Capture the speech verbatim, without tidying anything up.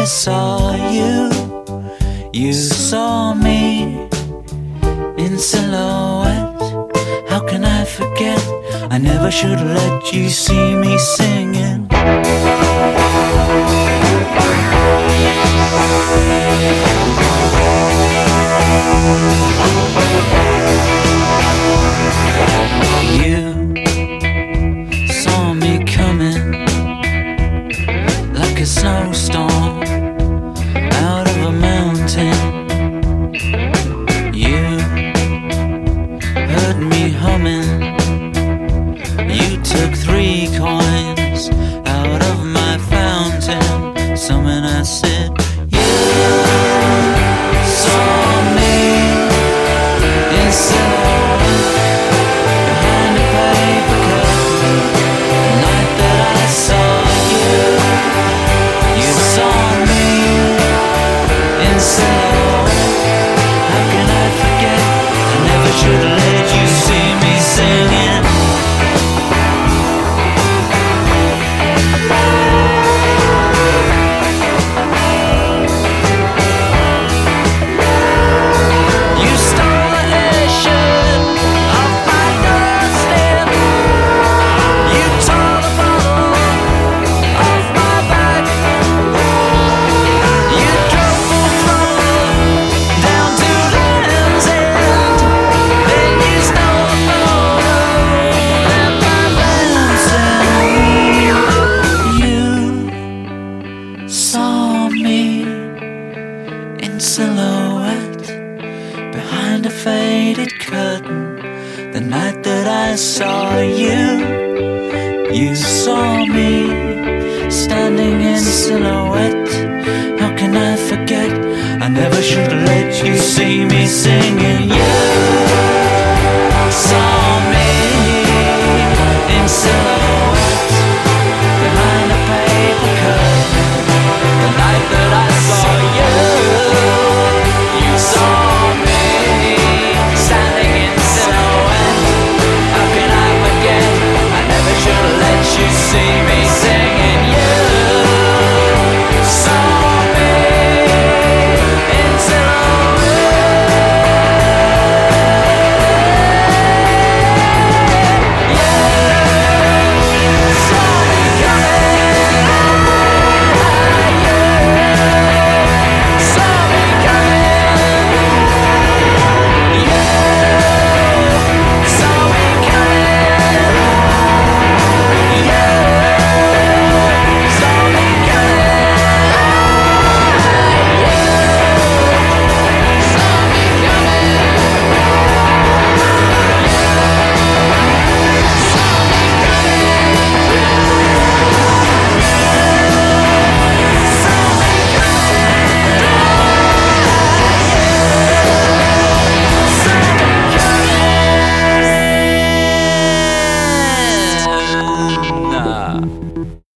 I saw you, you saw me in silhouette. How can I forget? I never should have let you see me singing. You saw me coming like a snowstorm out of a mountain. You heard me humming. You took three coins out of my fountain. Something I said. You saw me in silhouette behind a paper curtain. The night that I saw you, you saw me in silhouette. How can I forget? I never should have let you see me singing. Saw me in silhouette behind a faded curtain. The night that I saw you, you saw me standing in silhouette. How can I forget? I never should have let you see me singing.